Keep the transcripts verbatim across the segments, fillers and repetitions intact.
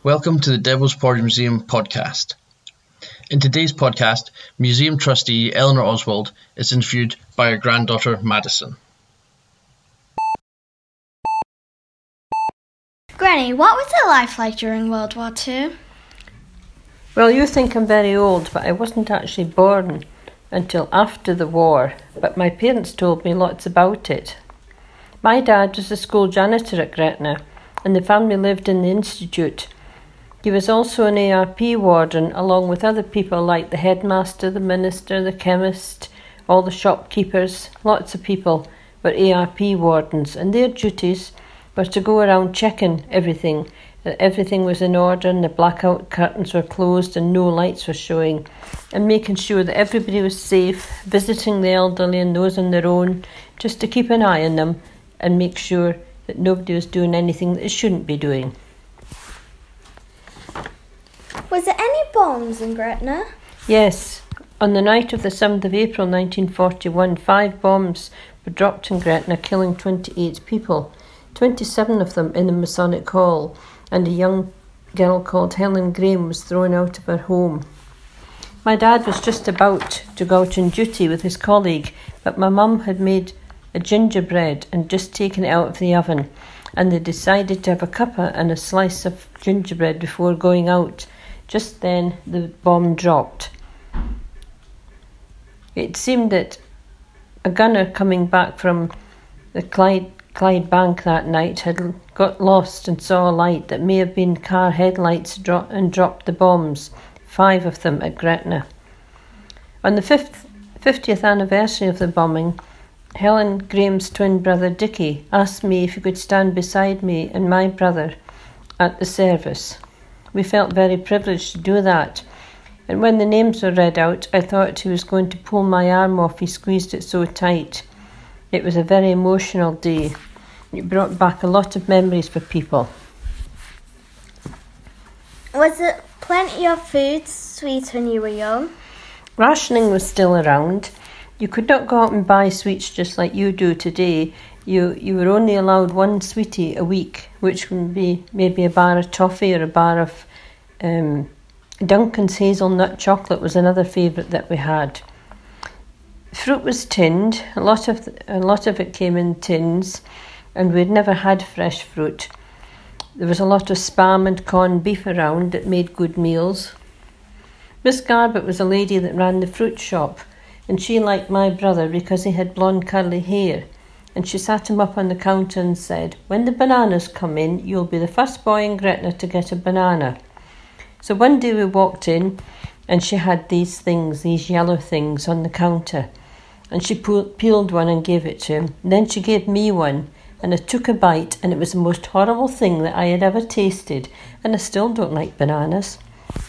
Welcome to the Devil's Porridge Museum podcast. In today's podcast, Museum trustee Eleanor Oswald is interviewed by her granddaughter Madison. Granny, what was it life like during World War Two? Well, you think I'm very old, but I wasn't actually born until after the war, but my parents told me lots about it. My dad was a school janitor at Gretna, and the family lived in the institute. He was also an A R P warden, along with other people like the headmaster, the minister, the chemist, all the shopkeepers. Lots of people were A R P wardens, and their duties were to go around checking everything, that everything was in order and the blackout curtains were closed and no lights were showing, and making sure that everybody was safe, visiting the elderly and those on their own, just to keep an eye on them and make sure that nobody was doing anything that they shouldn't be doing. Was there any bombs in Gretna? Yes. On the night of the seventh of April nineteen forty-one, five bombs were dropped in Gretna, killing twenty-eight people, twenty-seven of them in the Masonic Hall, and a young girl called Helen Graham was thrown out of her home. My dad was just about to go out on duty with his colleague, but my mum had made a gingerbread and just taken it out of the oven, and they decided to have a cuppa and a slice of gingerbread before going out. Just then the bomb dropped. It seemed that a gunner coming back from the Clyde, Clyde Bank that night had got lost and saw a light that may have been car headlights dro- and dropped the bombs, five of them at Gretna. On the fifth, fiftieth anniversary of the bombing, Helen Graham's twin brother Dickie asked me if he could stand beside me and my brother at the service. We felt very privileged to do that, and when the names were read out, I thought he was going to pull my arm off. He squeezed it so tight. It was a very emotional day. It brought back a lot of memories for people. Was there plenty of food, sweets when you were young? Rationing was still around. You could not go out and buy sweets just like you do today. You you were only allowed one sweetie a week, which would be maybe a bar of toffee or a bar of um, Duncan's hazelnut chocolate was another favourite that we had. Fruit was tinned. A lot of a lot of it came in tins, and we'd never had fresh fruit. There was a lot of spam and corned beef around that made good meals. Miss Garbett was a lady that ran the fruit shop, and she liked my brother because he had blonde curly hair. And she sat him up on the counter and said, "When the bananas come in, you'll be the first boy in Gretna to get a banana." So one day we walked in, and she had these things, these yellow things on the counter. And she peeled one and gave it to him. And then she gave me one, and I took a bite, and it was the most horrible thing that I had ever tasted. And I still don't like bananas.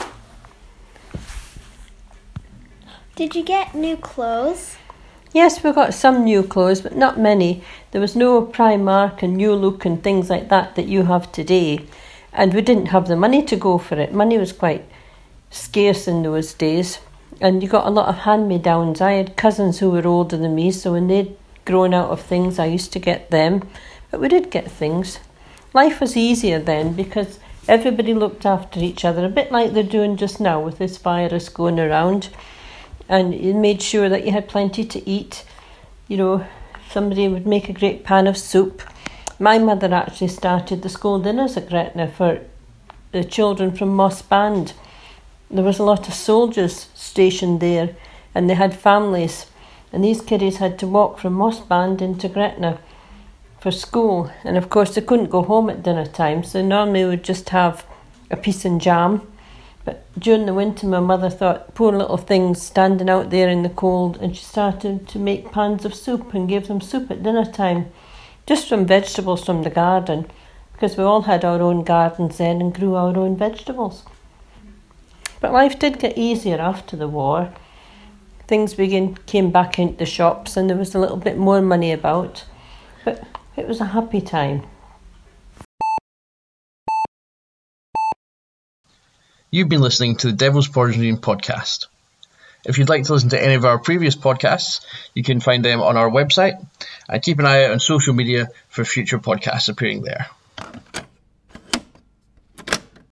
Did you get new clothes? Yes, we got some new clothes, but not many. There was no Primark and New Look and things like that that you have today. And we didn't have the money to go for it. Money was quite scarce in those days. And you got a lot of hand-me-downs. I had cousins who were older than me, so when they'd grown out of things, I used to get them. But we did get things. Life was easier then because everybody looked after each other, a bit like they're doing just now with this virus going around. And you made sure that you had plenty to eat. You know, somebody would make a great pan of soup. My mother actually started the school dinners at Gretna for the children from Moss Band. There was a lot of soldiers stationed there, and they had families. And these kiddies had to walk from Moss Band into Gretna for school. And of course, they couldn't go home at dinner time, so normally we would just have a piece and jam. But during the winter, my mother thought, poor little things standing out there in the cold, and she started to make pans of soup and gave them soup at dinner time, just from vegetables from the garden, because we all had our own gardens then and grew our own vegetables. But life did get easier after the war. Things began came back into the shops, and there was a little bit more money about, but it was a happy time. You've been listening to the Devil's Porridge Museum podcast. If you'd like to listen to any of our previous podcasts, you can find them on our website, and keep an eye out on social media for future podcasts appearing there.